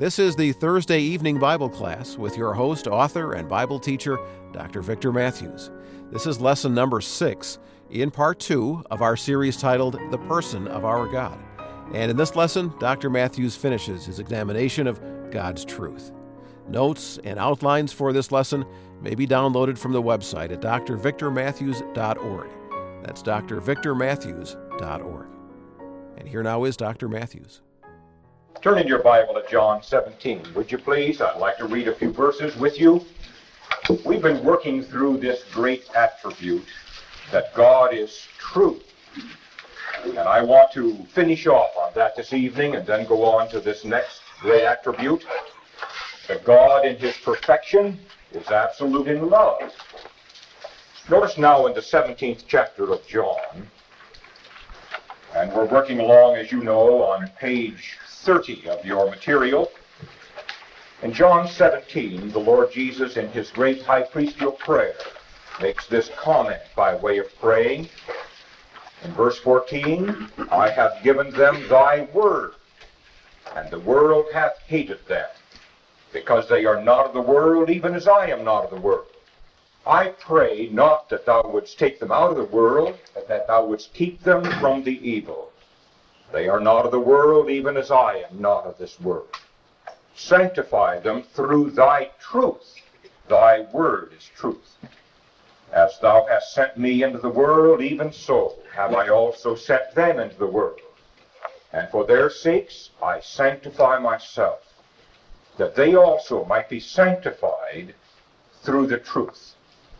This is the Thursday evening Bible class with your host, author, and Bible teacher, Dr. Victor Matthews. This is lesson number 6 in part 2 of our series titled The Person of Our God. And in this lesson, Dr. Matthews finishes his examination of God's truth. Notes and outlines for this lesson may be downloaded from the website at drvictormatthews.org. That's drvictormatthews.org. And here now is Dr. Matthews. Turn in your Bible to John 17, would you please? I'd like to read a few verses with you. We've been working through this great attribute that God is truth. And I want to finish off on that this evening and then go on to this next great attribute, that God in his perfection is absolute in love. Notice now in the 17th chapter of John, and we're working along, as you know, on page 30 of your material. In John 17, the Lord Jesus, in his great high priestly prayer, makes this comment by way of praying. In verse 14, I have given them thy word, and the world hath hated them, because they are not of the world, even as I am not of the world. I pray not that thou wouldst take them out of the world, but that thou wouldst keep them from the evil. They are not of the world, even as I am not of this world. Sanctify them through thy truth. Thy word is truth. As thou hast sent me into the world, even so have I also sent them into the world. And for their sakes I sanctify myself, that they also might be sanctified through the truth.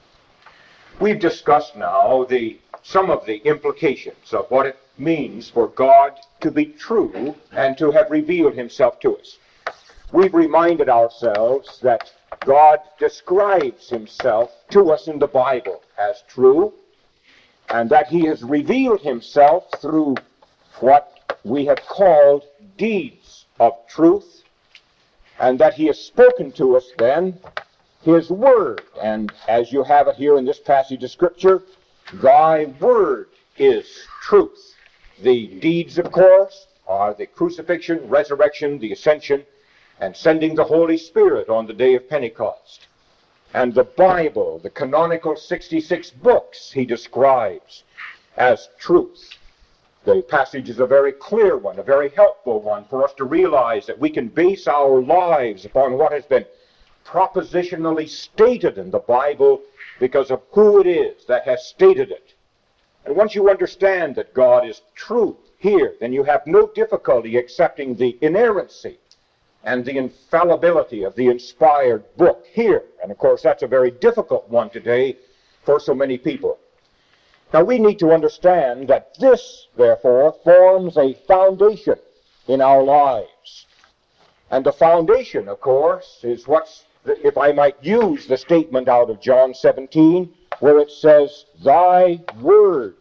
We've discussed now some of the implications of what it means for God to be true and to have revealed himself to us. We've reminded ourselves that God describes himself to us in the Bible as true, and that he has revealed himself through what we have called deeds of truth, and that he has spoken to us then his word. And as you have it here in this passage of Scripture, thy word is truth. The deeds, of course, are the crucifixion, resurrection, the ascension, and sending the Holy Spirit on the day of Pentecost. And the Bible, the canonical 66 books, he describes as truth. The passage is a very clear one, a very helpful one for us to realize that we can base our lives upon what has been propositionally stated in the Bible because of who it is that has stated it. And once you understand that God is true here, then you have no difficulty accepting the inerrancy and the infallibility of the inspired book here. And of course, that's a very difficult one today for so many people. Now, we need to understand that this, therefore, forms a foundation in our lives. And the foundation, of course, is what's, if I might use the statement out of John 17, where it says, thy word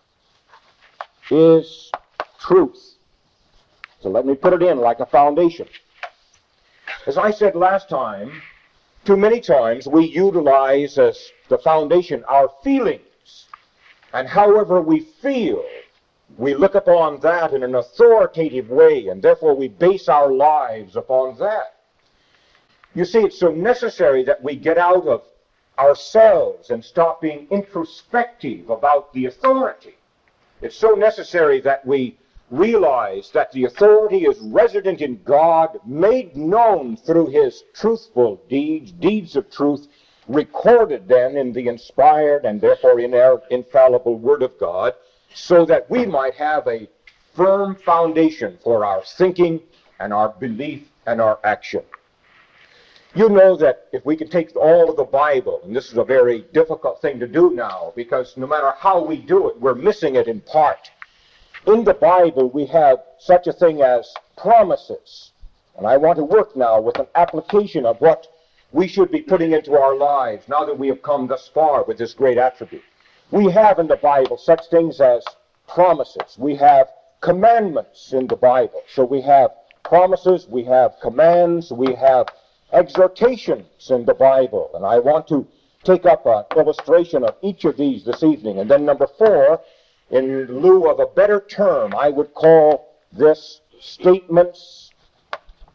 is truth. So let me put it in like a foundation. As I said last time, too many times we utilize as the foundation our feelings. And however we feel, we look upon that in an authoritative way, and therefore we base our lives upon that. You see, it's so necessary that we get out of ourselves and stop being introspective about the authority. It's so necessary that we realize that the authority is resident in God, made known through his truthful deeds of truth, recorded then in the inspired and therefore inerrant, infallible Word of God, so that we might have a firm foundation for our thinking and our belief and our action. You know that if we could take all of the Bible, and this is a very difficult thing to do now, because no matter how we do it, we're missing it in part. In the Bible, we have such a thing as promises. And I want to work now with an application of what we should be putting into our lives now that we have come thus far with this great attribute. We have in the Bible such things as promises. We have commandments in the Bible. So we have promises, we have commands, we have exhortations in the Bible. And I want to take up an illustration of each of these this evening. And then number 4, in lieu of a better term, I would call this statements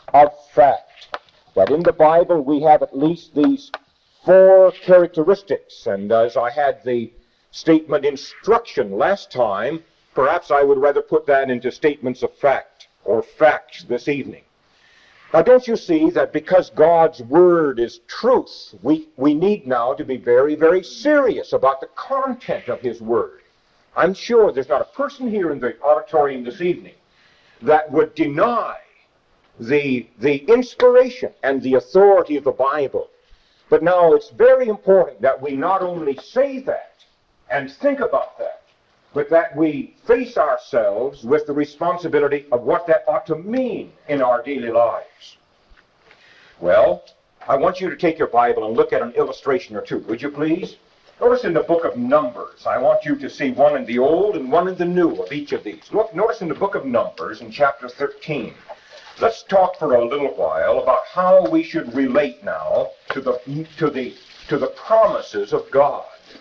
of fact. That in the Bible we have at least these four characteristics. And as I had the statement instruction last time, perhaps I would rather put that into statements of fact or facts this evening. Now, don't you see that because God's Word is truth, we need now to be very, very serious about the content of His Word. I'm sure there's not a person here in the auditorium this evening that would deny the inspiration and the authority of the Bible. But now it's very important that we not only say that and think about that, but that we face ourselves with the responsibility of what that ought to mean in our daily lives. Well, I want you to take your Bible and look at an illustration or two, would you please? Notice in the book of Numbers, I want you to see one in the Old and one in the New of each of these. Look, notice in the book of Numbers in chapter 13. Let's talk for a little while about how we should relate now to the promises of God.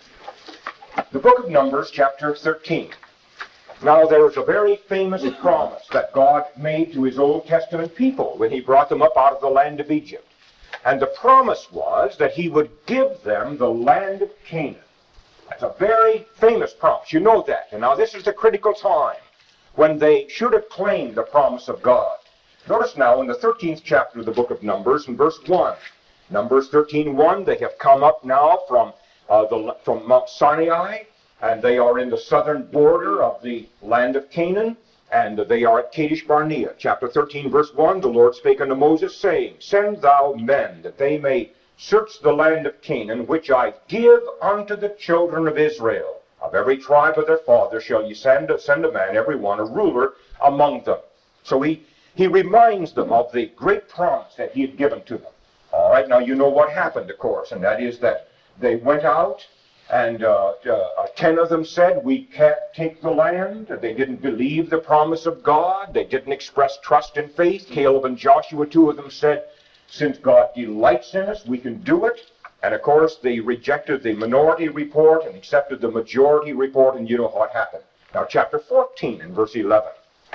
The book of Numbers, chapter 13. Now, there was a very famous promise that God made to His Old Testament people when He brought them up out of the land of Egypt. And the promise was that He would give them the land of Canaan. That's a very famous promise. You know that. And now this is the critical time when they should have claimed the promise of God. Notice now in the 13th chapter of the book of Numbers, in verse 1. Numbers 13:1, they have come up now from Mount Sinai, and they are in the southern border of the land of Canaan, and they are at Kadesh Barnea. Chapter 13, verse 1, the Lord spake unto Moses, saying, Send thou men, that they may search the land of Canaan, which I give unto the children of Israel. Of every tribe of their fathers shall ye send a man, every one a ruler among them. So he reminds them of the great promise that he had given to them. All right, now you know what happened, of course, and that is that they went out, and 10 of them said, we can't take the land. They didn't believe the promise of God. They didn't express trust and faith. Caleb and Joshua, 2 of them, said, since God delights in us, we can do it. And of course, they rejected the minority report and accepted the majority report, and you know what happened. Now, chapter 14 and verse 11.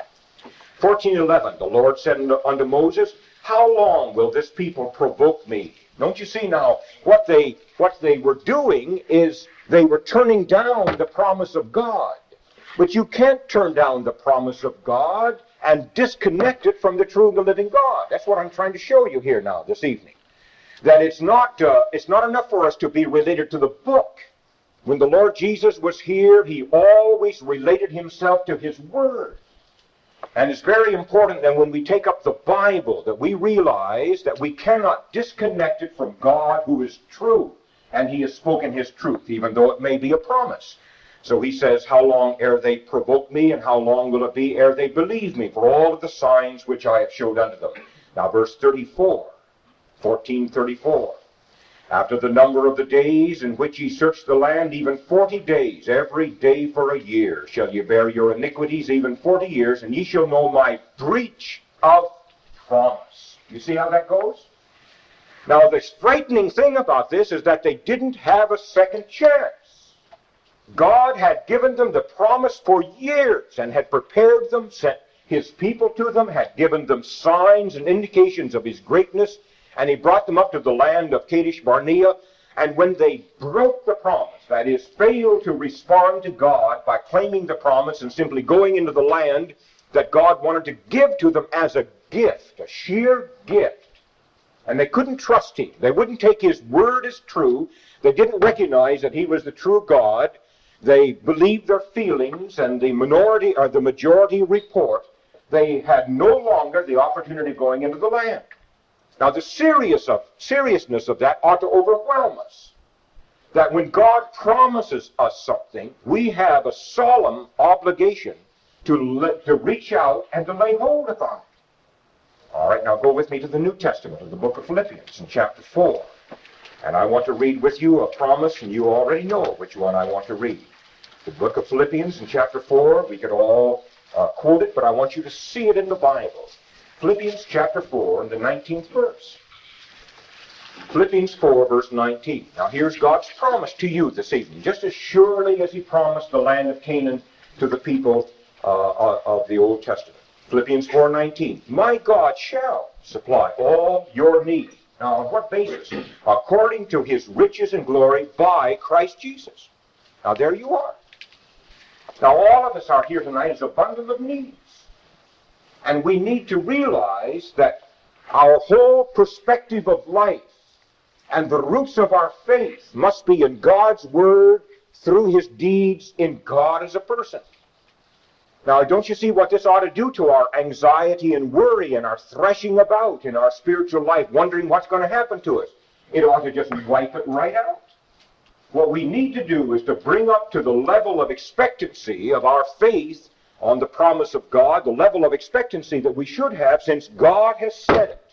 14:11, the Lord said unto Moses, how long will this people provoke me? Don't you see now, what they were doing is they were turning down the promise of God. But you can't turn down the promise of God and disconnect it from the true and the living God. That's what I'm trying to show you here now this evening. That it's not enough for us to be related to the book. When the Lord Jesus was here, He always related Himself to His Word. And it's very important that when we take up the Bible, that we realize that we cannot disconnect it from God who is true. And He has spoken His truth, even though it may be a promise. So He says, how long ere they provoke me, and how long will it be ere they believe me, for all of the signs which I have showed unto them. Now verse 34, 14:34. After the number of the days in which ye search the land, even 40 days, every day for a year, shall ye bear your iniquities, even 40 years, and ye shall know my breach of promise. You see how that goes? Now, the frightening thing about this is that they didn't have a second chance. God had given them the promise for years and had prepared them, sent His people to them, had given them signs and indications of His greatness, and He brought them up to the land of Kadesh Barnea. And when they broke the promise, that is, failed to respond to God by claiming the promise and simply going into the land that God wanted to give to them as a gift, a sheer gift, and they couldn't trust Him. They wouldn't take His word as true. They didn't recognize that He was the true God. They believed their feelings and the minority or the majority report. They had no longer the opportunity of going into the land. Now, the seriousness of that ought to overwhelm us. That when God promises us something, we have a solemn obligation to reach out and to lay hold upon it. All right, now go with me to the New Testament, of the book of Philippians, in chapter 4. And I want to read with you a promise, and you already know which one I want to read. The book of Philippians in chapter 4, we could all quote it, but I want you to see it in the Bible. Philippians chapter 4 and the 19th verse. Philippians 4 verse 19. Now here's God's promise to you this evening, just as surely as He promised the land of Canaan to the people of the Old Testament. Philippians 4:19. My God shall supply all your need. Now, on what basis? According to his riches and glory by Christ Jesus. Now, there you are. Now, all of us are here tonight as a bundle of needs. And we need to realize that our whole perspective of life and the roots of our faith must be in God's Word, through his deeds, in God as a person. Now, don't you see what this ought to do to our anxiety and worry and our threshing about in our spiritual life, wondering what's going to happen to us? It ought to just wipe it right out. What we need to do is to bring up to the level of expectancy of our faith on the promise of God, the level of expectancy that we should have since God has said it.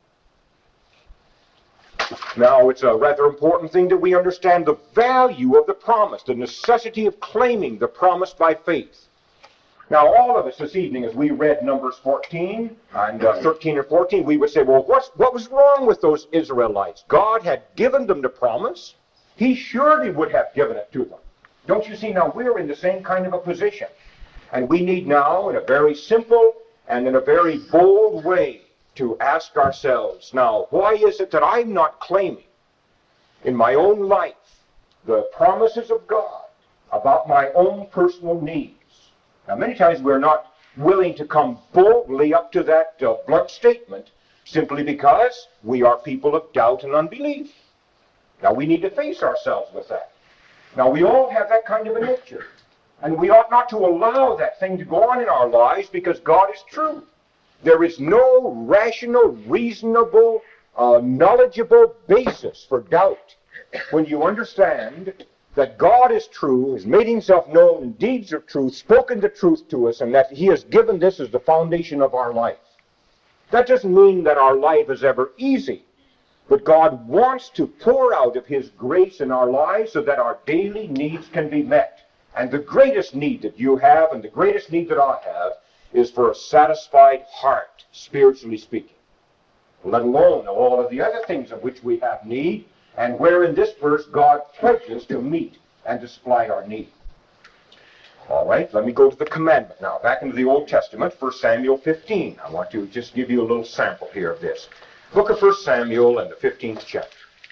Now, it's a rather important thing that we understand the value of the promise, the necessity of claiming the promise by faith. Now, all of us this evening, as we read Numbers 14 and 13 and 14, we would say, well, what was wrong with those Israelites? God had given them the promise. He surely would have given it to them. Don't you see, now we're in the same kind of a position. And we need now, in a very simple and in a very bold way, to ask ourselves, now, why is it that I'm not claiming in my own life the promises of God about my own personal needs? Now, many times we're not willing to come boldly up to that blunt statement simply because we are people of doubt and unbelief. Now, we need to face ourselves with that. Now, we all have that kind of a nature. And we ought not to allow that thing to go on in our lives because God is true. There is no rational, reasonable, knowledgeable basis for doubt when you understand that God is true, has made himself known in deeds of truth, spoken the truth to us, and that he has given this as the foundation of our life. That doesn't mean that our life is ever easy, but God wants to pour out of his grace in our lives so that our daily needs can be met. And the greatest need that you have and the greatest need that I have is for a satisfied heart, spiritually speaking, let alone all of the other things of which we have need, and where in this verse God pledges to meet and to supply our need. All right, let me go to the commandment now. Back into the Old Testament, 1 Samuel 15. I want to just give you a little sample here of this. Book of 1 Samuel and the 15th chapter.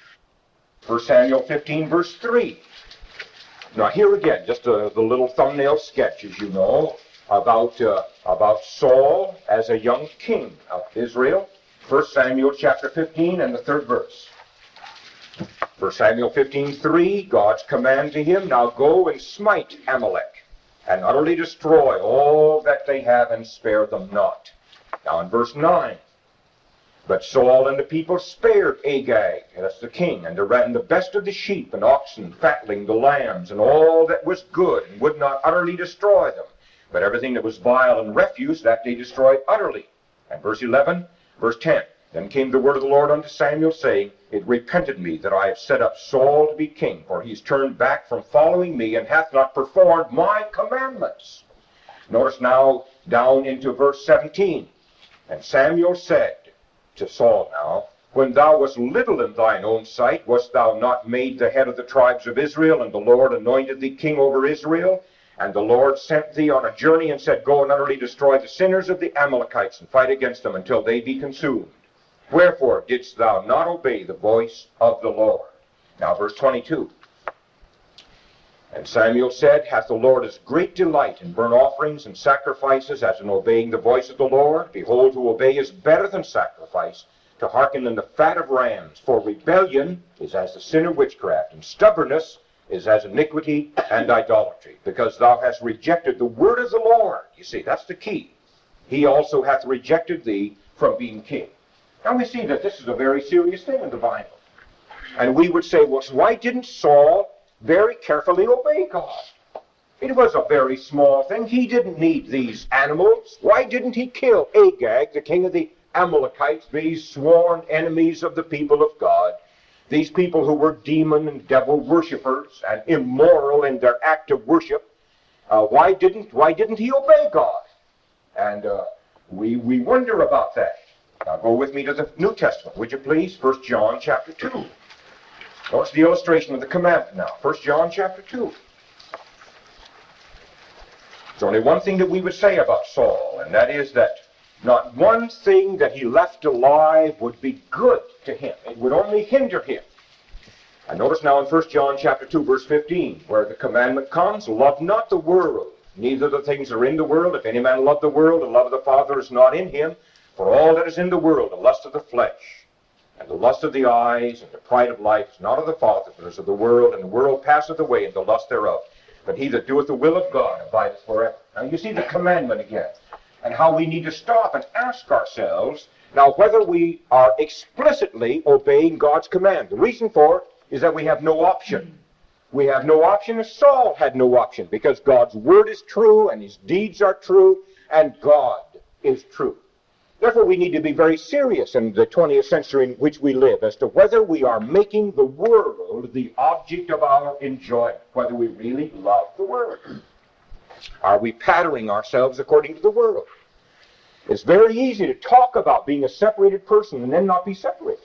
1 Samuel 15, verse 3. Now here again, just the little thumbnail sketch, as you know, about Saul as a young king of Israel. 1 Samuel chapter 15 and the 3rd verse. 1 Samuel 15:3, God's command to him, now go and smite Amalek, and utterly destroy all that they have, and spare them not. Now in verse 9, but Saul and the people spared Agag, that's the king, and the best of the sheep and oxen, fatling, the lambs, and all that was good, and would not utterly destroy them. But everything that was vile and refuse, that they destroyed utterly. And verse 11, verse 10, then came the word of the Lord unto Samuel, saying, it repented me that I have set up Saul to be king, for he is turned back from following me, and hath not performed my commandments. Notice now down into verse 17. And Samuel said to Saul now, when thou wast little in thine own sight, wast thou not made the head of the tribes of Israel, and the Lord anointed thee king over Israel? And the Lord sent thee on a journey and said, go and utterly destroy the sinners of the Amalekites, and fight against them until they be consumed. Wherefore didst thou not obey the voice of the Lord? Now verse 22. And Samuel said, hath the Lord as great delight in burnt offerings and sacrifices as in obeying the voice of the Lord? Behold, to obey is better than sacrifice, to hearken than the fat of rams. For rebellion is as the sin of witchcraft, and stubbornness is as iniquity and idolatry. Because thou hast rejected the word of the Lord. You see, that's the key. He also hath rejected thee from being king. Now we see that this is a very serious thing in the Bible. And we would say, well, why didn't Saul very carefully obey God? It was a very small thing. He didn't need these animals. Why didn't he kill Agag, the king of the Amalekites, these sworn enemies of the people of God, these people who were demon and devil worshippers and immoral in their act of worship? Why didn't he obey God? And we wonder about that. Now go with me to the New Testament, would you please? 1 John chapter 2. Notice the illustration of the commandment now. 1 John chapter 2. There's only one thing that we would say about Saul, and that is that not one thing that he left alive would be good to him. It would only hinder him. And notice now in 1 John chapter 2, verse 15, where the commandment comes, love not the world, neither the things that are in the world. If any man love the world, the love of the Father is not in him. For all that is in the world, the lust of the flesh, and the lust of the eyes, and the pride of life, is not of the Father, but is of the world, and the world passeth away, and the lust thereof. But he that doeth the will of God abideth forever. Now you see the commandment again, and how we need to stop and ask ourselves, now whether we are explicitly obeying God's command. The reason for it is that we have no option. We have no option, as Saul had no option, because God's word is true, and his deeds are true, and God is true. Therefore, we need to be very serious in the 20th century in which we live as to whether we are making the world the object of our enjoyment, whether we really love the world. Are we patterning ourselves according to the world? It's very easy to talk about being a separated person and then not be separated.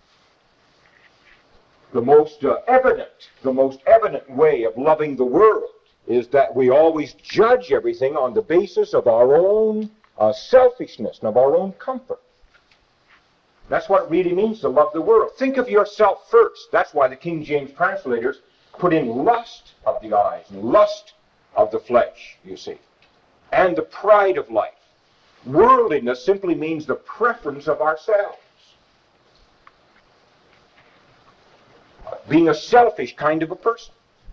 The most evident way of loving the world is that we always judge everything on the basis of our own selfishness and of our own comfort. That's what it really means to love the world. Think of yourself first. That's why the King James translators put in lust of the eyes and lust of the flesh, you see, and the pride of life. Worldliness simply means the preference of ourselves. Being a selfish kind of a person.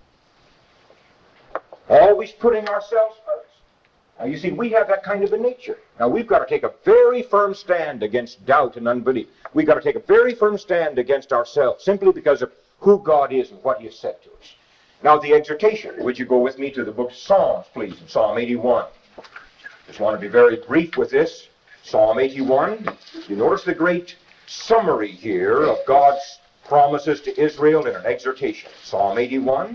Always putting ourselves first. Now you see, we have that kind of a nature. Now we've got to take a very firm stand against doubt and unbelief. We've got to take a very firm stand against ourselves, simply because of who God is and what he has said to us. Now the exhortation. Would you go with me to the book of Psalms, please, in Psalm 81. Just want to be very brief with this. Psalm 81. You notice the great summary here of God's promises to Israel in an exhortation. Psalm 81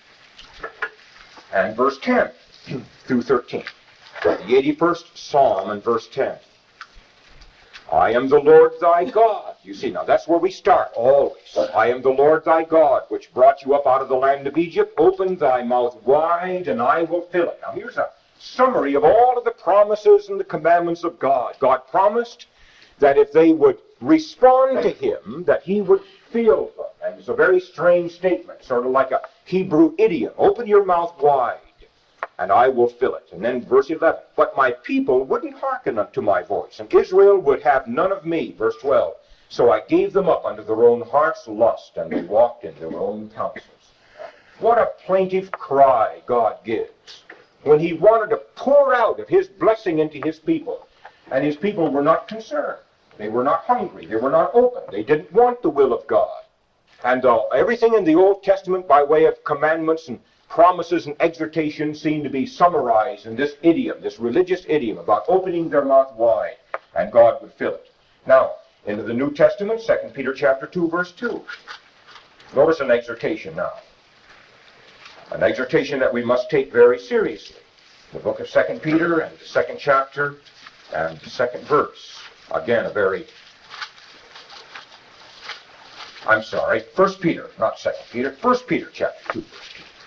and verse 10 through 13. The 81st Psalm and verse 10. I am the Lord thy God. You see, now that's where we start, always. I am the Lord thy God, which brought you up out of the land of Egypt. Open thy mouth wide, and I will fill it. Now here's a summary of all of the promises and the commandments of God. God promised that if they would respond to him, that he would fill them. And it's a very strange statement, sort of like a Hebrew idiom. Open your mouth wide, and I will fill it. And then verse 11, but my people wouldn't hearken unto my voice, and Israel would have none of me. Verse 12, so I gave them up unto their own heart's lust, and they walked in their own counsels. What a plaintive cry God gives when he wanted to pour out of his blessing into his people, and his people were not concerned. They were not hungry. They were not open. They didn't want the will of God. And everything in the Old Testament by way of commandments and promises and exhortations seem to be summarized in this idiom, this religious idiom about opening their mouth wide, and God would fill it. Now, into the New Testament, 2 Peter chapter 2, verse 2. Notice an exhortation now. An exhortation that we must take very seriously. The book of 2 Peter and the 2nd chapter and the 2nd verse. Again, 1 Peter, not 2 Peter, 1 Peter chapter 2, verse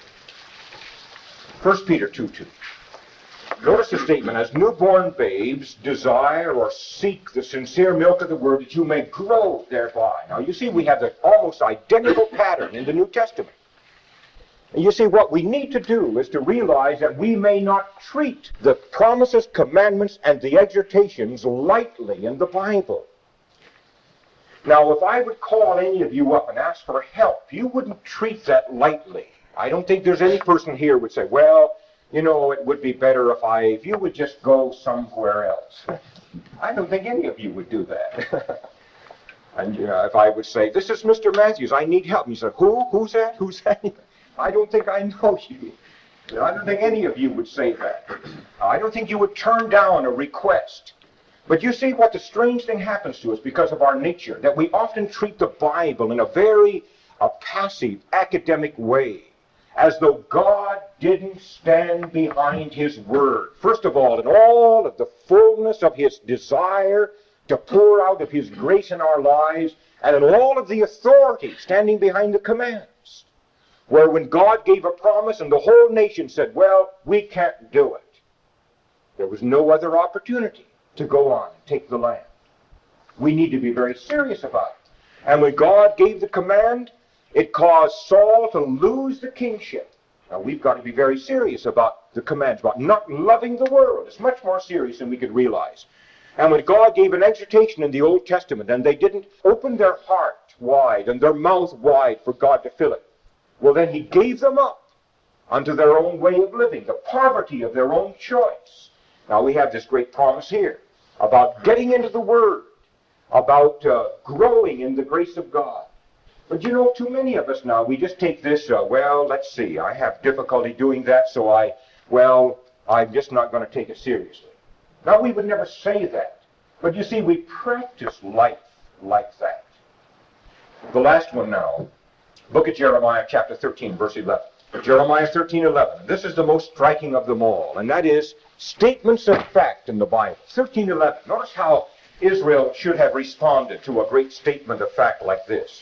2. 1 Peter 2:2. Notice the statement, as newborn babes desire or seek the sincere milk of the word, that you may grow thereby. Now you see we have the almost identical pattern in the New Testament. And you see what we need to do is to realize that we may not treat the promises, commandments, and the exhortations lightly in the Bible. Now if I would call any of you up and ask for help, you wouldn't treat that lightly. I don't think there's any person here would say, well, you know, it would be better if you would just go somewhere else. I don't think any of you would do that. And if I would say, this is Mr. Matthews, I need help. And you say, who? Who's that? Who's that? I don't think I know you. I don't think any of you would say that. I don't think you would turn down a request. But you see what the strange thing happens to us because of our nature, that we often treat the Bible in a very passive, academic way, as though God didn't stand behind his word. First of all, in all of the fullness of his desire to pour out of his grace in our lives, and in all of the authority standing behind the commands. Where when God gave a promise and the whole nation said, well, we can't do it. There was no other opportunity to go on and take the land. We need to be very serious about it. And when God gave the command, it caused Saul to lose the kingship. Now we've got to be very serious about the commands, about not loving the world. It's much more serious than we could realize. And when God gave an exhortation in the Old Testament, and they didn't open their heart wide and their mouth wide for God to fill it, well then he gave them up unto their own way of living, the poverty of their own choice. Now we have this great promise here about getting into the Word, about growing in the grace of God. But you know, too many of us now, we just take this, well, let's see, I have difficulty doing that, so I'm just not going to take it seriously. Now, we would never say that. But you see, we practice life like that. The last one now, look at Jeremiah chapter 13, verse 11. Jeremiah 13:11. This is the most striking of them all, and that is statements of fact in the Bible. 13:11. Notice how Israel should have responded to a great statement of fact like this.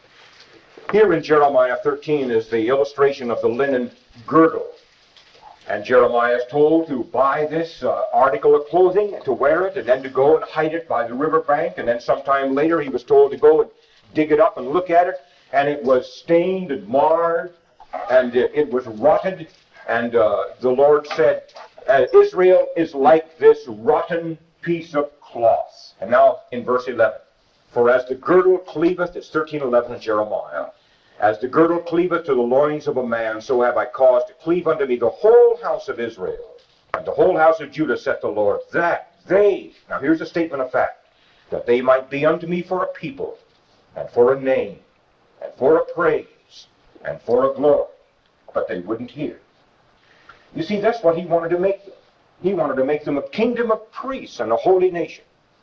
Here in Jeremiah 13 is the illustration of the linen girdle. And Jeremiah is told to buy this article of clothing and to wear it and then to go and hide it by the riverbank. And then sometime later he was told to go and dig it up and look at it. And it was stained and marred and it was rotted. And the Lord said, Israel is like this rotten piece of cloth. And now in verse 11. For as the girdle cleaveth, it's 13:11 in Jeremiah, as the girdle cleaveth to the loins of a man, so have I caused to cleave unto me the whole house of Israel, and the whole house of Judah, saith the Lord, that they, now here's a statement of fact, that they might be unto me for a people, and for a name, and for a praise, and for a glory. But they wouldn't hear. You see, that's what he wanted to make them. He wanted to make them a kingdom of priests and a holy nation.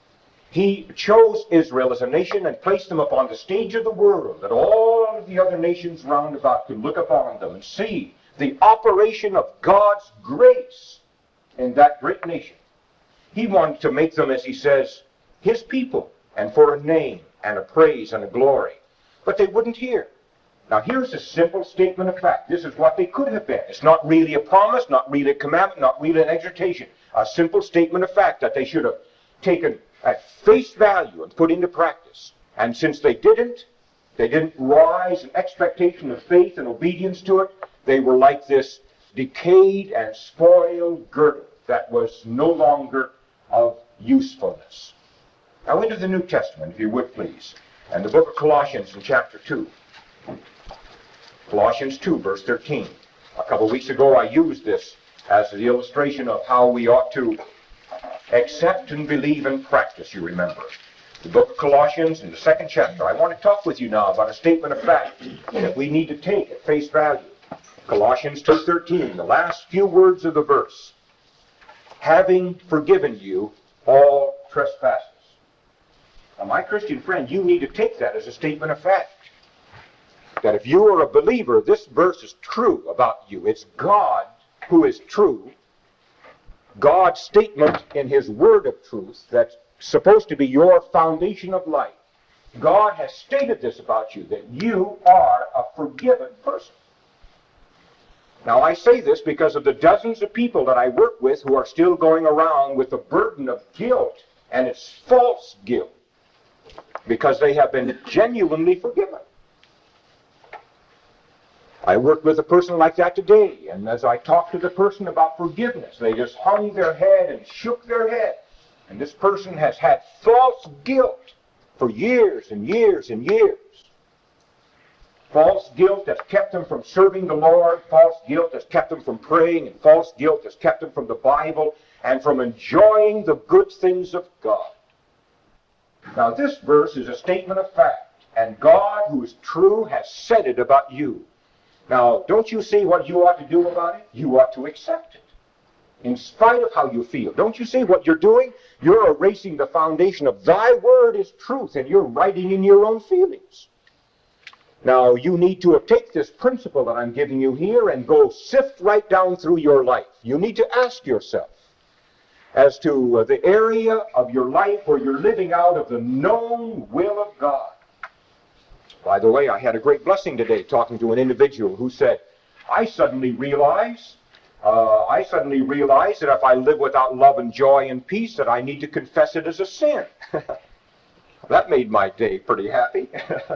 He chose Israel as a nation and placed them upon the stage of the world, that all of the other nations round about could look upon them and see the operation of God's grace in that great nation. He wanted to make them, as he says, his people, and for a name, and a praise, and a glory. But they wouldn't hear. Now here's a simple statement of fact. This is what they could have been. It's not really a promise, not really a commandment, not really an exhortation. A simple statement of fact that they should have taken at face value and put into practice. And since they didn't rise in expectation of faith and obedience to it, they were like this decayed and spoiled girdle that was no longer of usefulness. Now into the New Testament, if you would please, and the book of Colossians in chapter 2. Colossians 2, verse 13. A couple weeks ago I used this as the illustration of how we ought to accept and believe and practice, you remember. The book of Colossians in the 2nd chapter. I want to talk with you now about a statement of fact that we need to take at face value. Colossians 2:13, the last few words of the verse. Having forgiven you all trespasses. Now, my Christian friend, you need to take that as a statement of fact. That if you are a believer, this verse is true about you. It's God who is true. God's statement in his word of truth that's supposed to be your foundation of life. God has stated this about you, that you are a forgiven person. Now I say this because of the dozens of people that I work with who are still going around with the burden of guilt, and it's false guilt, because they have been genuinely forgiven. I worked with a person like that today, and as I talked to the person about forgiveness, they just hung their head and shook their head. And this person has had false guilt for years and years and years. False guilt has kept them from serving the Lord. False guilt has kept them from praying. And false guilt has kept them from the Bible and from enjoying the good things of God. Now this verse is a statement of fact, and God, who is true, has said it about you. Now, don't you see what you ought to do about it? You ought to accept it, in spite of how you feel. Don't you see what you're doing? You're erasing the foundation of thy word is truth, and you're writing in your own feelings. Now, you need to take this principle that I'm giving you here and go sift right down through your life. You need to ask yourself as to the area of your life where you're living out of the known will of God. By the way, I had a great blessing today talking to an individual who said, I suddenly realize I suddenly realized that if I live without love and joy and peace, that I need to confess it as a sin. That made my day pretty happy.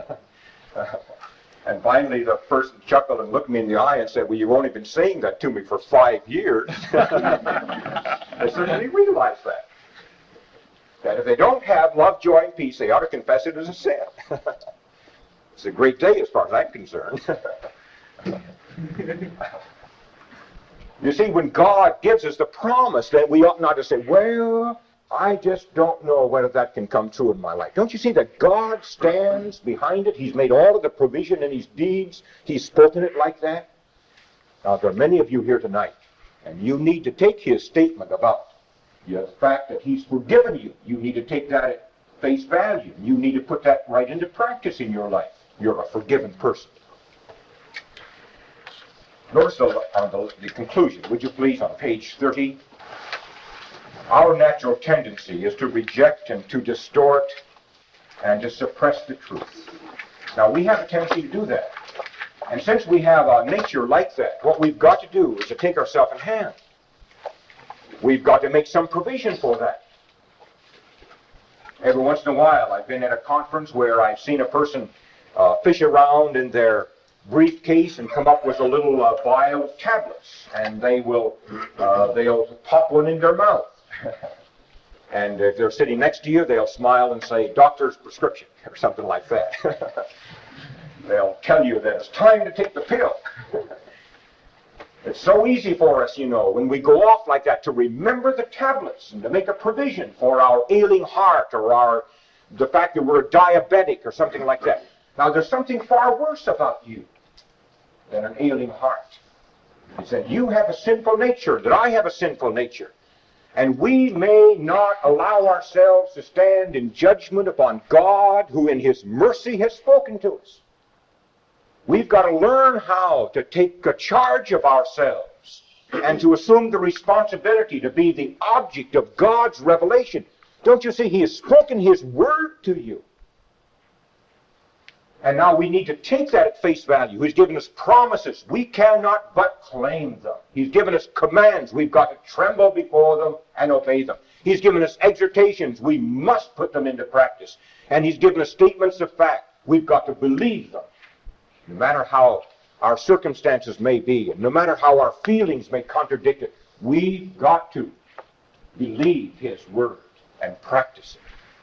And finally, the person chuckled and looked me in the eye and said, well, you've only been saying that to me for 5 years. I suddenly realized that. That if they don't have love, joy, and peace, they ought to confess it as a sin. It's a great day as far as I'm concerned. You see, when God gives us the promise, that we ought not to say, well, I just don't know whether that can come true in my life. Don't you see that God stands behind it? He's made all of the provision in his deeds. He's spoken it like that. Now, there are many of you here tonight, and you need to take his statement about the fact that he's forgiven you. You need to take that at face value. You need to put that right into practice in your life. You're a forgiven person. Notice the conclusion, would you please, on page 30. Our natural tendency is to reject and to distort and to suppress the truth. Now, we have a tendency to do that. And since we have a nature like that, what we've got to do is to take ourselves in hand. We've got to make some provision for that. Every once in a while, I've been at a conference where I've seen a person fish around in their briefcase and come up with a little vial of tablets, and they'll pop one in their mouth. And if they're sitting next to you, they'll smile and say, doctor's prescription, or something like that. They'll tell you that it's time to take the pill. It's so easy for us, you know, when we go off like that, to remember the tablets and to make a provision for our ailing heart or the fact that we're diabetic or something like that. Now, there's something far worse about you than an ailing heart. It's that you have a sinful nature, that I have a sinful nature. And we may not allow ourselves to stand in judgment upon God, who in his mercy has spoken to us. We've got to learn how to take a charge of ourselves and to assume the responsibility to be the object of God's revelation. Don't you see, he has spoken his word to you. And now we need to take that at face value. He's given us promises. We cannot but claim them. He's given us commands. We've got to tremble before them and obey them. He's given us exhortations. We must put them into practice. And he's given us statements of fact. We've got to believe them. No matter how our circumstances may be, and no matter how our feelings may contradict it, we've got to believe his word and practice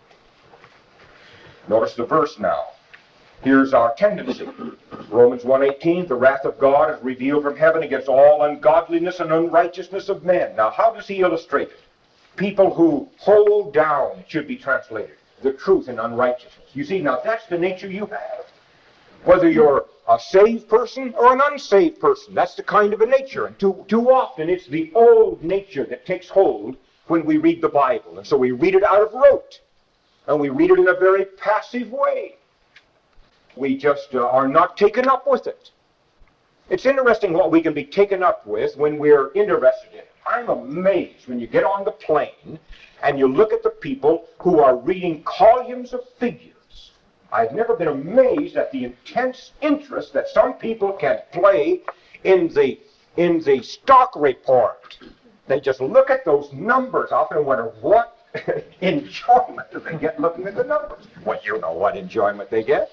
it. Notice the verse now. Here's our tendency. Romans 1:18, the wrath of God is revealed from heaven against all ungodliness and unrighteousness of men. Now, how does he illustrate it? People who hold down, it should be translated, the truth in unrighteousness. You see, now that's the nature you have. Whether you're a saved person or an unsaved person, that's the kind of a nature. And too often it's the old nature that takes hold when we read the Bible. And so we read it out of rote. And we read it in a very passive way. We just are not taken up with it. It's interesting what we can be taken up with when we're interested in it. I'm amazed when you get on the plane and you look at the people who are reading columns of figures. I've never been amazed at the intense interest that some people can play in the stock report. They just look at those numbers often and wonder what enjoyment do they get looking at the numbers. Well, you know what enjoyment they get.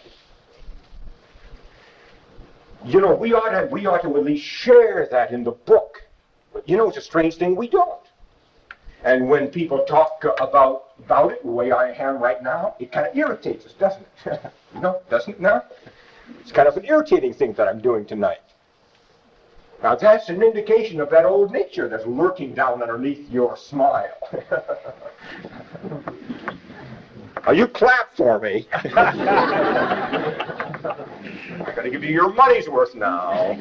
You know, we ought to at least share that in the book. But you know, it's a strange thing, we don't. And when people talk about it the way I am right now, it kind of irritates us, doesn't it? You know, doesn't it now? It's kind of an irritating thing that I'm doing tonight. Now that's an indication of that old nature that's lurking down underneath your smile. Now you clap for me. I'm going to give you your money's worth now.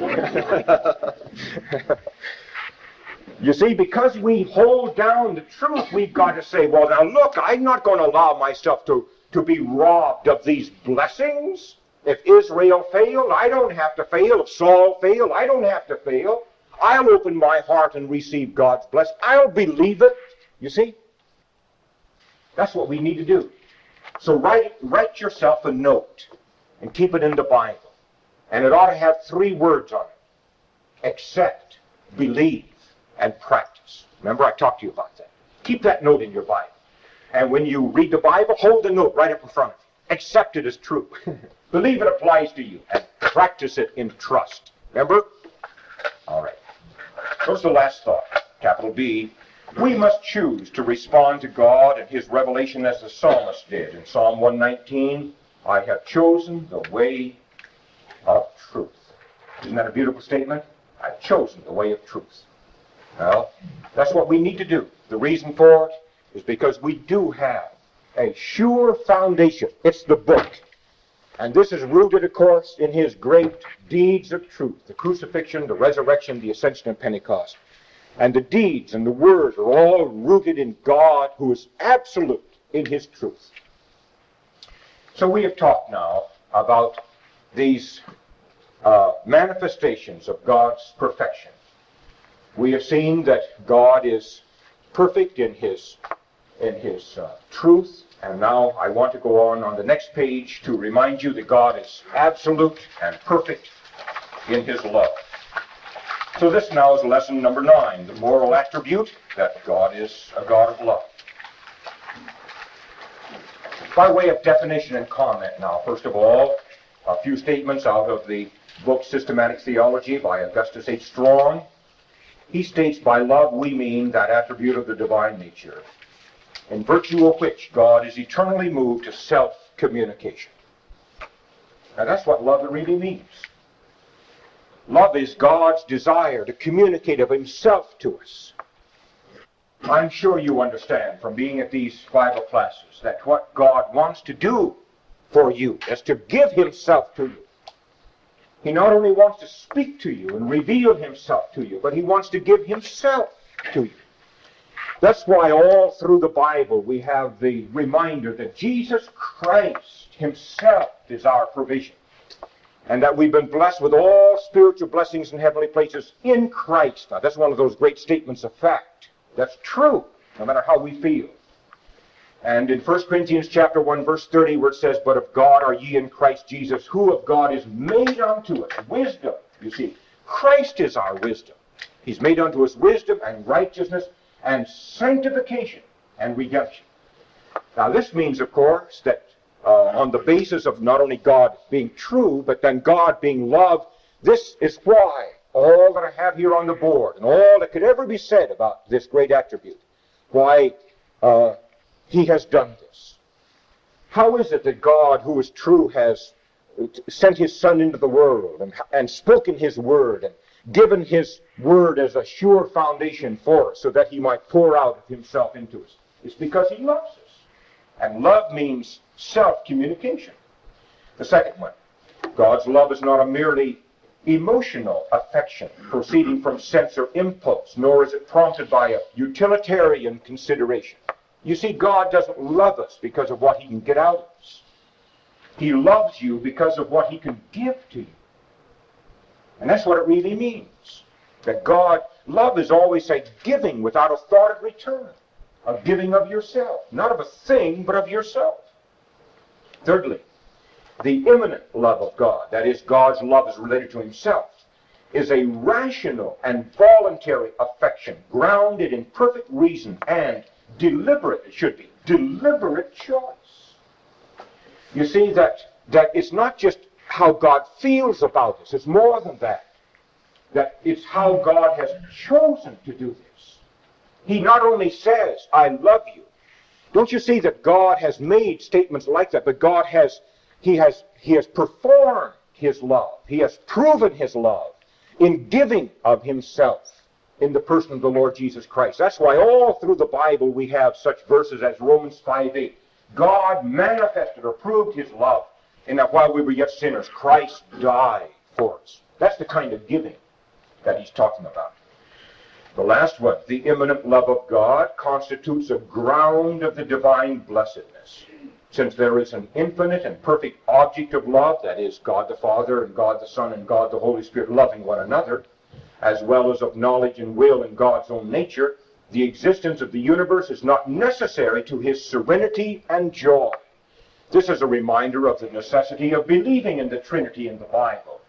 You see, because we hold down the truth, we've got to say, well, now look, I'm not going to allow myself to be robbed of these blessings. If Israel failed, I don't have to fail. If Saul failed, I don't have to fail. I'll open my heart and receive God's blessing. I'll believe it. You see? That's what we need to do. So write yourself a note and keep it in the Bible. And it ought to have 3 words on it. Accept, believe, and practice. Remember, I talked to you about that. Keep that note in your Bible. And when you read the Bible, hold the note right up in front of you. Accept it as true. Believe it applies to you, and practice it in trust. Remember? All right. Goes the last thought, capital B. We must choose to respond to God and his revelation as the psalmist did. In Psalm 119, I have chosen the way of truth. Isn't that a beautiful statement? I've chosen the way of truth. Well, that's what we need to do. The reason for it is because we do have a sure foundation. It's the book. And this is rooted, of course, in his great deeds of truth. The crucifixion, the resurrection, the ascension, and Pentecost. And the deeds and the words are all rooted in God, who is absolute in his truth. So we have talked now about these manifestations of God's perfection. We have seen that God is perfect in his truth. And now I want to go on the next page to remind you that God is absolute and perfect in his love. So this now is lesson number 9, the moral attribute that God is a God of love. By way of definition and comment now, first of all, a few statements out of the book Systematic Theology by Augustus H. Strong. He states, by love we mean that attribute of the divine nature, in virtue of which God is eternally moved to self-communication. Now that's what love really means. Love is God's desire to communicate of himself to us. I'm sure you understand from being at these Bible classes that what God wants to do for you is to give himself to you. He not only wants to speak to you and reveal himself to you, but he wants to give himself to you. That's why all through the Bible we have the reminder that Jesus Christ himself is our provision. And that we've been blessed with all spiritual blessings in heavenly places in Christ. Now, that's one of those great statements of fact. That's true, no matter how we feel. And in 1 Corinthians chapter 1, verse 30, where it says, but of God are ye in Christ Jesus, who of God is made unto us wisdom. You see, Christ is our wisdom. He's made unto us wisdom and righteousness and sanctification and redemption. Now, this means, of course, that on the basis of not only God being true, but then God being love, this is why all that I have here on the board and all that could ever be said about this great attribute, why he has done this. How is it that God, who is true, has sent his Son into the world and spoken his word and given his word as a sure foundation for us so that he might pour out of himself into us? It's because he loves us. And love means self-communication. The second one, God's love is not a merely emotional affection proceeding from sense or impulse, nor is it prompted by a utilitarian consideration. You see, God doesn't love us because of what he can get out of us. He loves you because of what he can give to you. And that's what it really means. That love is always a giving without a thought of return. A giving of yourself. Not of a thing, but of yourself. Thirdly, the immanent love of God, that is, God's love is related to himself, is a rational and voluntary affection, grounded in perfect reason and deliberate, it should be, deliberate choice. You see that it's not just how God feels about us, it's more than that. That it's how God has chosen to do this. He not only says, I love you. Don't you see that God has made statements like that, but God has performed his love. He has proven his love in giving of himself in the person of the Lord Jesus Christ. That's why all through the Bible we have such verses as Romans 5:8. God manifested or proved his love in that while we were yet sinners, Christ died for us. That's the kind of giving that he's talking about. The last one, the immanent love of God, constitutes a ground of the divine blessedness. Since there is an infinite and perfect object of love, that is, God the Father and God the Son and God the Holy Spirit loving one another, as well as of knowledge and will in God's own nature, the existence of the universe is not necessary to his serenity and joy. This is a reminder of the necessity of believing in the Trinity in the Bible.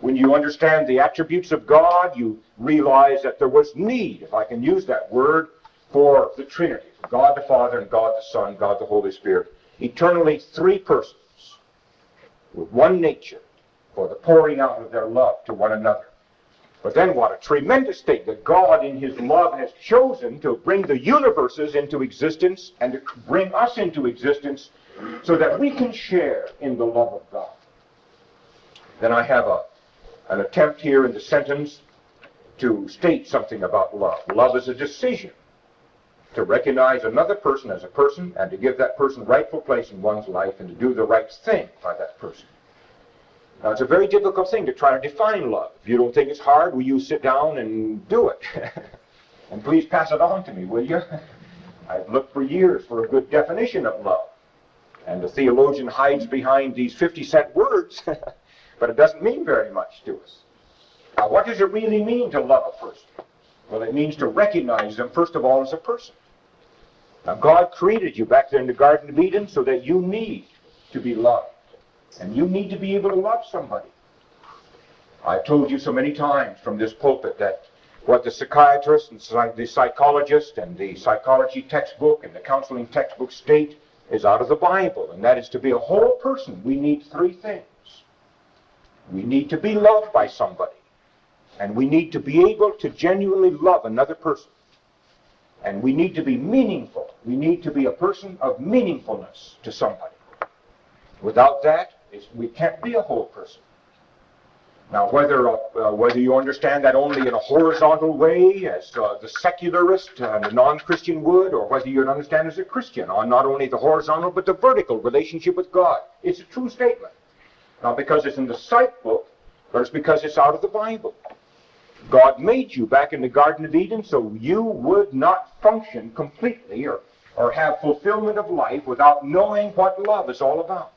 When you understand the attributes of God, you realize that there was need, if I can use that word, for the Trinity, for God the Father and God the Son, God the Holy Spirit, eternally three persons with one nature for the pouring out of their love to one another. But then what a tremendous thing that God in his love has chosen to bring the universes into existence and to bring us into existence so that we can share in the love of God. Then I have an attempt here in the sentence to state something about love. Love is a decision to recognize another person as a person and to give that person rightful place in one's life and to do the right thing by that person. Now, it's a very difficult thing to try to define love. If you don't think it's hard, will you sit down and do it? And please pass it on to me, will you? I've looked for years for a good definition of love. And the theologian hides behind these 50-cent words, but it doesn't mean very much to us. Now, what does it really mean to love a person? Well, it means to recognize them, first of all, as a person. Now, God created you back there in the Garden of Eden so that you need to be loved. And you need to be able to love somebody. I've told you so many times from this pulpit that what the psychiatrist and the psychologist and the psychology textbook and the counseling textbook state is out of the Bible, and that is to be a whole person. We need three things. We need to be loved by somebody, and we need to be able to genuinely love another person, and we need to be meaningful. We need to be a person of meaningfulness to somebody. Without that, we can't be a whole person. Now, whether you understand that only in a horizontal way, as the secularist and the non-Christian would, or whether you understand as a Christian on not only the horizontal but the vertical relationship with God, it's a true statement. Not because it's in the psych book, but it's because it's out of the Bible. God made you back in the Garden of Eden so you would not function completely or have fulfillment of life without knowing what love is all about.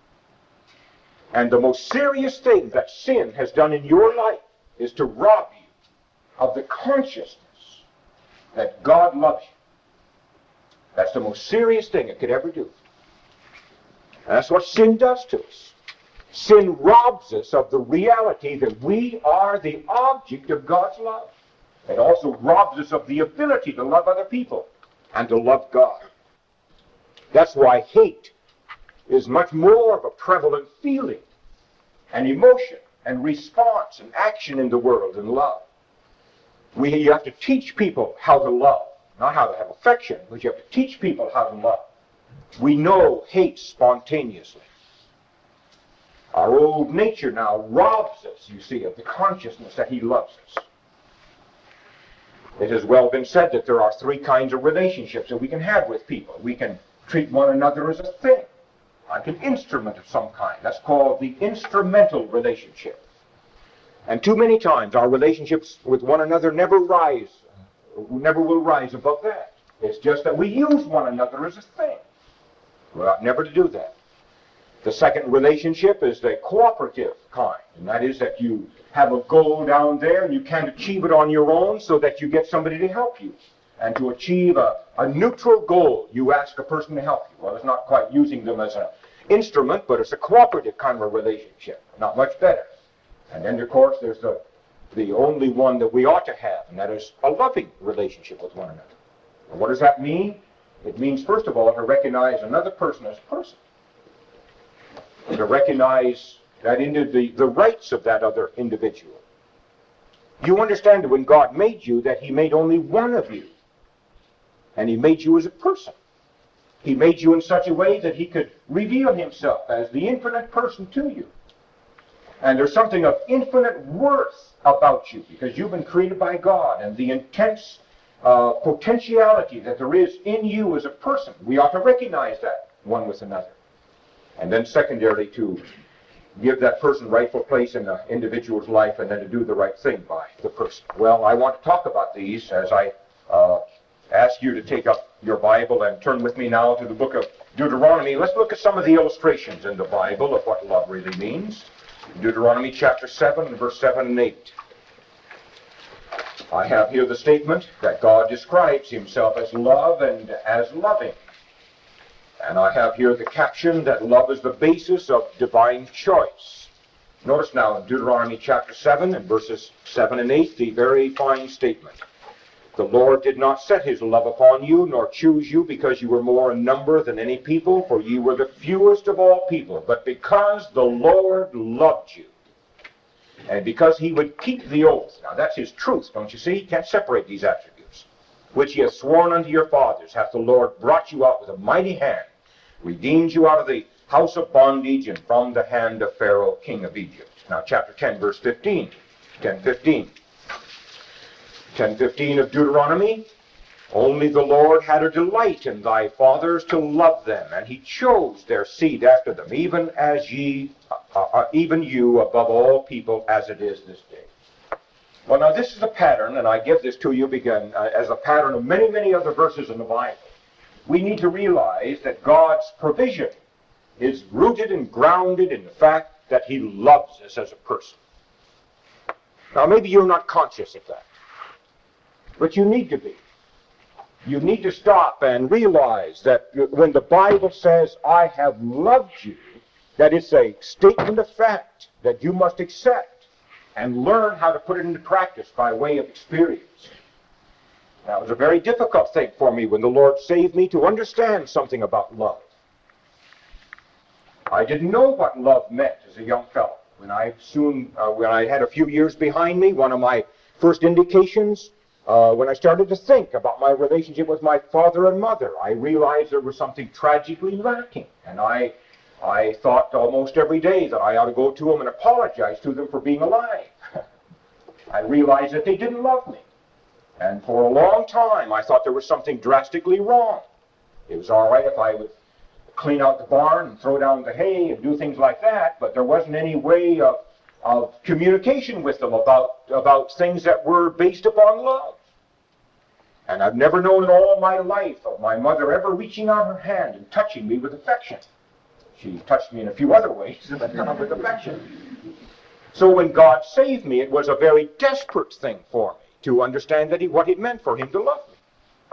And the most serious thing that sin has done in your life is to rob you of the consciousness that God loves you. That's the most serious thing it could ever do. And that's what sin does to us. Sin robs us of the reality that we are the object of God's love. It also robs us of the ability to love other people and to love God. That's why hate is much more of a prevalent feeling and emotion and response and action in the world than love. You have to teach people how to love, not how to have affection, but you have to teach people how to love. We know hate spontaneously. Our old nature now robs us, you see, of the consciousness that he loves us. It has well been said that there are three kinds of relationships that we can have with people. We can treat one another as a thing, like an instrument of some kind. That's called the instrumental relationship. And too many times our relationships with one another never will rise above that. It's just that we use one another as a thing. We ought never to do that. The second relationship is the cooperative kind, and that is that you have a goal down there and you can't achieve it on your own, so that you get somebody to help you. And to achieve a neutral goal, you ask a person to help you. Well, it's not quite using them as an instrument, but it's a cooperative kind of a relationship. Not much better. And then, of course, there's the only one that we ought to have, and that is a loving relationship with one another. And what does that mean? It means, first of all, to recognize another person as a person. And to recognize that the rights of that other individual. You understand that when God made you, that he made only one of you. And he made you as a person. He made you in such a way that he could reveal himself as the infinite person to you. And there's something of infinite worth about you, because you've been created by God, and the intense potentiality that there is in you as a person. We ought to recognize that one with another. And then secondarily, to give that person rightful place in the individual's life, and then to do the right thing by the person. Well, I want to talk about these as I ask you to take up your Bible and turn with me now to the book of Deuteronomy. Let's look at some of the illustrations in the Bible of what love really means. Deuteronomy chapter 7, verse 7 and 8. I have here the statement that God describes himself as love and as loving. And I have here the caption that love is the basis of divine choice. Notice now in Deuteronomy chapter 7 and verses 7 and 8, the very fine statement. The Lord did not set his love upon you, nor choose you, because you were more in number than any people, for ye were the fewest of all people, but because the Lord loved you, and because he would keep the oath. Now that's his truth, don't you see? He can't separate these attributes. Which he hath sworn unto your fathers, hath the Lord brought you out with a mighty hand, redeemed you out of the house of bondage, and from the hand of Pharaoh, king of Egypt. Now chapter 10, verse 15. 10:15. 10:15 of Deuteronomy. Only the Lord had a delight in thy fathers to love them, and he chose their seed after them, even as even you above all people, as it is this day. Well, now this is a pattern, and I give this to you as a pattern of many, many other verses in the Bible. We need to realize that God's provision is rooted and grounded in the fact that he loves us as a person. Now, maybe you're not conscious of that, but you need to be. You need to stop and realize that when the Bible says, I have loved you, that it's a statement of fact that you must accept and learn how to put it into practice by way of experience. Now, it was a very difficult thing for me when the Lord saved me to understand something about love. I didn't know what love meant as a young fellow. When I had a few years behind me, one of my first indications, when I started to think about my relationship with my father and mother, I realized there was something tragically lacking. And I thought almost every day that I ought to go to them and apologize to them for being alive. I realized that they didn't love me. And for a long time, I thought there was something drastically wrong. It was all right if I would clean out the barn and throw down the hay and do things like that, but there wasn't any way of communication with them about things that were based upon love. And I've never known in all my life of my mother ever reaching out her hand and touching me with affection. She touched me in a few other ways, but not with affection. So when God saved me, it was a very desperate thing for me to understand what it meant for him to love me.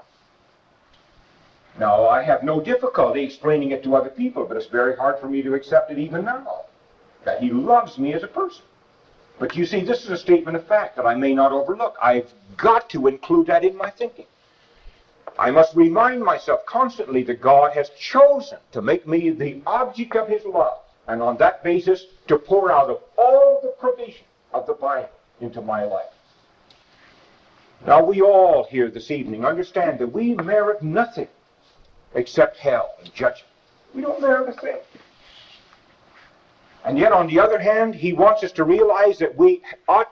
Now, I have no difficulty explaining it to other people, but it's very hard for me to accept it even now, that he loves me as a person. But you see, this is a statement of fact that I may not overlook. I've got to include that in my thinking. I must remind myself constantly that God has chosen to make me the object of his love, and on that basis to pour out of all the provision of the Bible into my life. Now, we all here this evening understand that we merit nothing except hell and judgment. We don't merit a thing. And yet, on the other hand, he wants us to realize that we ought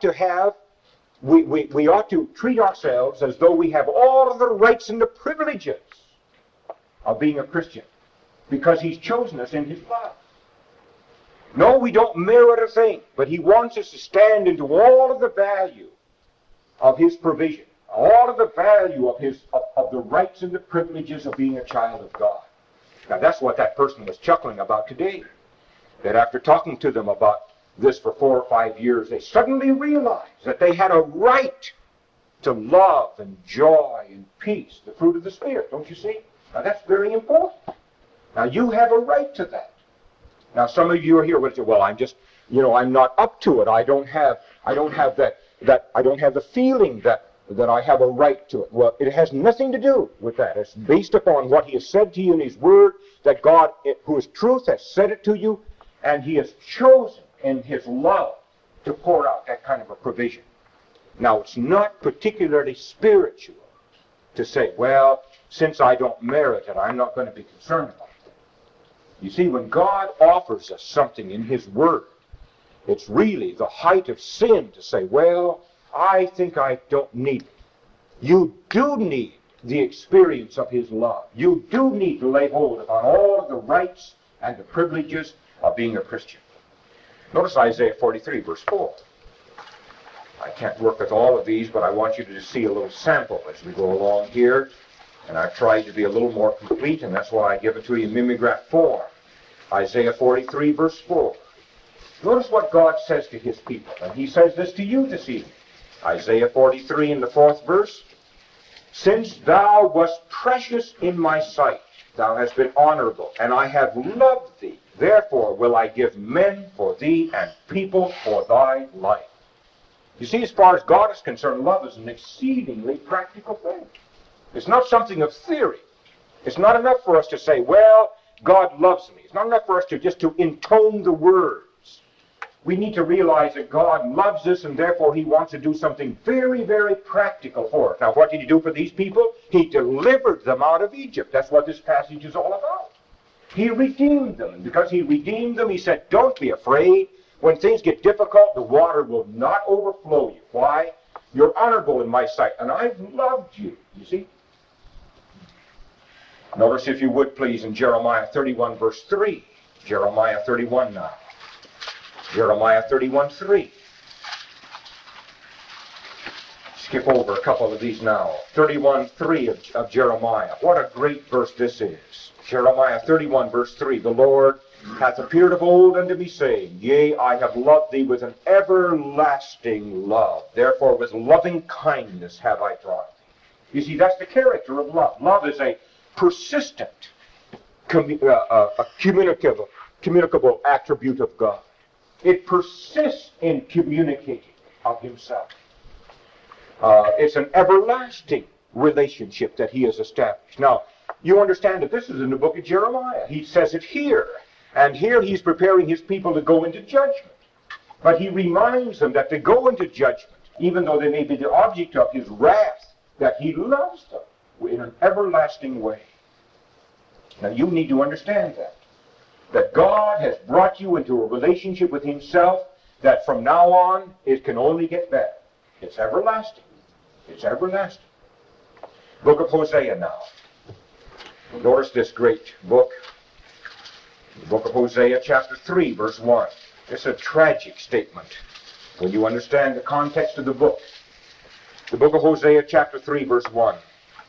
to treat ourselves as though we have all of the rights and the privileges of being a Christian, because he's chosen us in his love. No, we don't merit a thing, but he wants us to stand into all of the value of his provision, all of the value of the rights and the privileges of being a child of God. Now, that's what that person was chuckling about today. That after talking to them about this for 4 or 5 years, they suddenly realized that they had a right to love and joy and peace, the fruit of the Spirit, don't you see? Now, that's very important. Now, you have a right to that. Now, some of you are here with, well, I'm not up to it. I don't have the feeling that I have a right to it. Well, it has nothing to do with that. It's based upon what he has said to you in his word, that God, who is truth, has said it to you, and he has chosen in his love to pour out that kind of a provision. Now, it's not particularly spiritual to say, well, since I don't merit it, I'm not going to be concerned about it. You see, when God offers us something in his word, it's really the height of sin to say, well, I think I don't need it. You do need the experience of his love. You do need to lay hold upon all of the rights and the privileges of being a Christian. Notice Isaiah 43, verse 4. I can't work with all of these, but I want you to just see a little sample as we go along here. And I've tried to be a little more complete, and that's why I give it to you in mimeograph form. Isaiah 43, verse 4. Notice what God says to his people, and he says this to you this evening. Isaiah 43 in the 4th verse. Since thou wast precious in my sight, thou hast been honorable, and I have loved thee. Therefore will I give men for thee and people for thy life. You see, as far as God is concerned, love is an exceedingly practical thing. It's not something of theory. It's not enough for us to say, well, God loves me. It's not enough for us to just to intone the words. We need to realize that God loves us, and therefore he wants to do something very, very practical for us. Now, what did he do for these people? He delivered them out of Egypt. That's what this passage is all about. He redeemed them. And because he redeemed them, he said, don't be afraid. When things get difficult, the water will not overflow you. Why? You're honorable in my sight, and I've loved you. You see? Notice, if you would please, in Jeremiah 31, verse 3. Jeremiah 31 now. Jeremiah 31, 3. Skip over a couple of these now. 31, 3 of Jeremiah. What a great verse this is. Jeremiah 31, verse 3. The Lord hath appeared of old unto me, saying, Yea, I have loved thee with an everlasting love. Therefore with loving kindness have I drawn thee. You see, that's the character of love. Love is a persistent, communicable attribute of God. It persists in communicating of himself. It's an everlasting relationship that he has established. Now, you understand that this is in the book of Jeremiah. He says it here. And here he's preparing his people to go into judgment. But he reminds them that to go into judgment, even though they may be the object of his wrath, that he loves them in an everlasting way. Now, you need to understand that God has brought you into a relationship with himself that from now on it can only get better. It's everlasting. It's everlasting. Book of Hosea now. Notice this great book. The book of Hosea, chapter 3, verse 1. It's a tragic statement when you understand the context of the book. The book of Hosea, chapter 3, verse 1.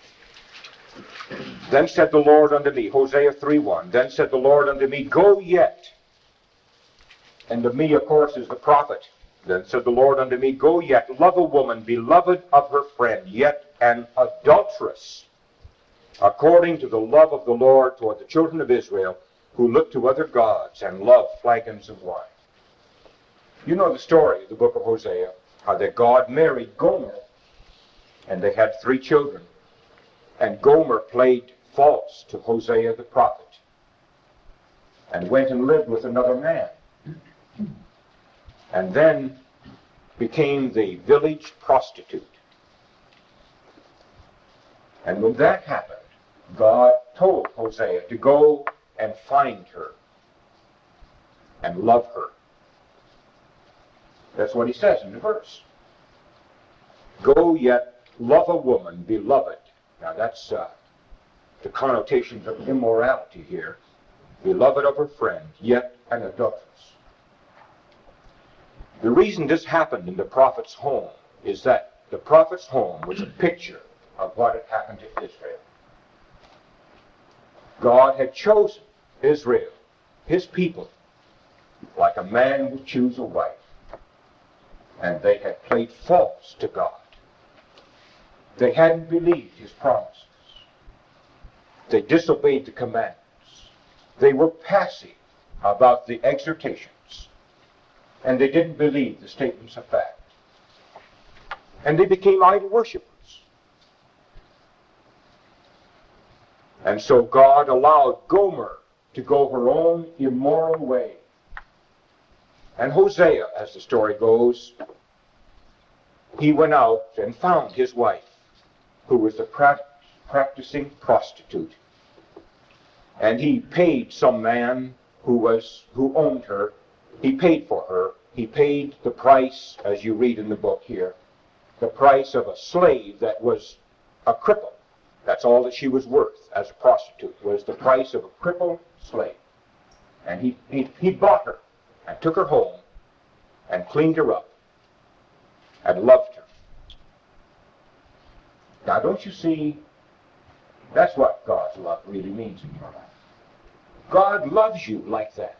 Then said the Lord unto me, Hosea 3:1, then said the Lord unto me, Go yet. And the me, of course, is the prophet. Then said the Lord unto me, Go yet, love a woman, beloved of her friend, yet an adulteress, according to the love of the Lord toward the children of Israel, who look to other gods and love flagons of wine. You know the story of the book of Hosea, how that God married Gomer, and they had 3 children. And Gomer played false to Hosea the prophet and went and lived with another man. And then became the village prostitute. And when that happened, God told Hosea to go and find her and love her. That's what he says in the verse. Go yet, love a woman, beloved. Now that's the connotations of immorality here. Beloved of her friend, yet an adulteress. The reason this happened in the prophet's home is that the prophet's home was a picture of what had happened to Israel. God had chosen Israel, his people, like a man would choose a wife. And they had played false to God. They hadn't believed his promises. They disobeyed the commandments. They were passive about the exhortations. And they didn't believe the statements of fact. And they became idol worshippers. And so God allowed Gomer to go her own immoral way. And Hosea, as the story goes, he went out and found his wife, who was a practicing prostitute. And he paid some man who owned her. He paid for her. He paid the price, as you read in the book here, the price of a slave that was a cripple. That's all that she was worth as a prostitute, was the price of a crippled slave. And he bought her and took her home and cleaned her up and loved her. Now, don't you see, that's what God's love really means in your life. God loves you like that.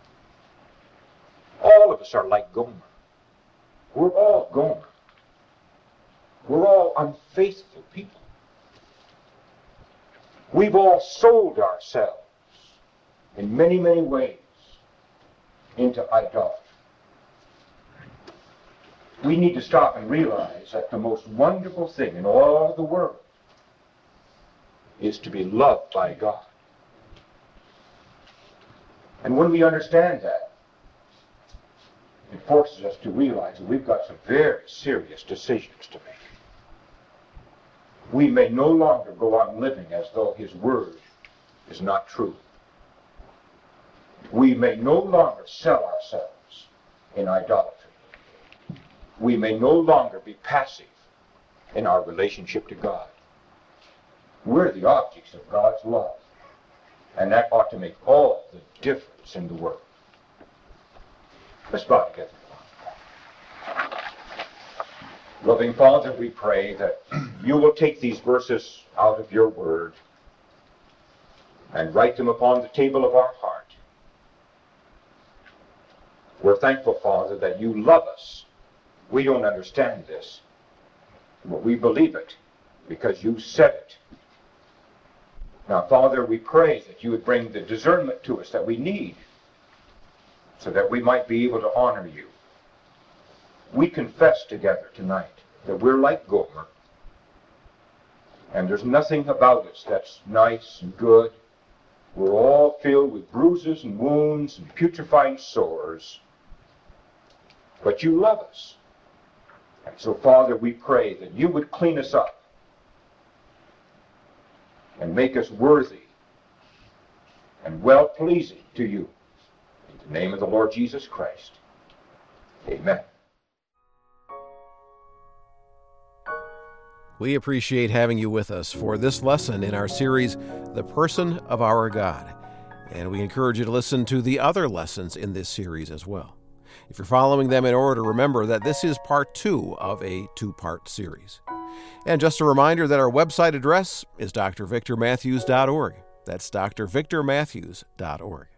All of us are like Gomer. We're all Gomer. We're all unfaithful people. We've all sold ourselves in many, many ways into idolatry. We need to stop and realize that the most wonderful thing in all the world is to be loved by God. And when we understand that, it forces us to realize that we've got some very serious decisions to make. We may no longer go on living as though His Word is not true. We may no longer sell ourselves in idolatry. We may no longer be passive in our relationship to God. We're the objects of God's love, and that ought to make all the difference in the world. Let's bow together. Loving Father, we pray that you will take these verses out of your word and write them upon the table of our heart. We're thankful, Father, that you love us. We don't understand this, but we believe it because you said it. Now, Father, we pray that you would bring the discernment to us that we need so that we might be able to honor you. We confess together tonight that we're like Gomer, and there's nothing about us that's nice and good. We're all filled with bruises and wounds and putrefying sores, but you love us. And so, Father, we pray that you would clean us up and make us worthy and well-pleasing to you. In the name of the Lord Jesus Christ, amen. We appreciate having you with us for this lesson in our series, The Person of Our God. And we encourage you to listen to the other lessons in this series as well. If you're following them in order, remember that this is part 2 of a 2-part series. And just a reminder that our website address is drvictormatthews.org. That's drvictormatthews.org.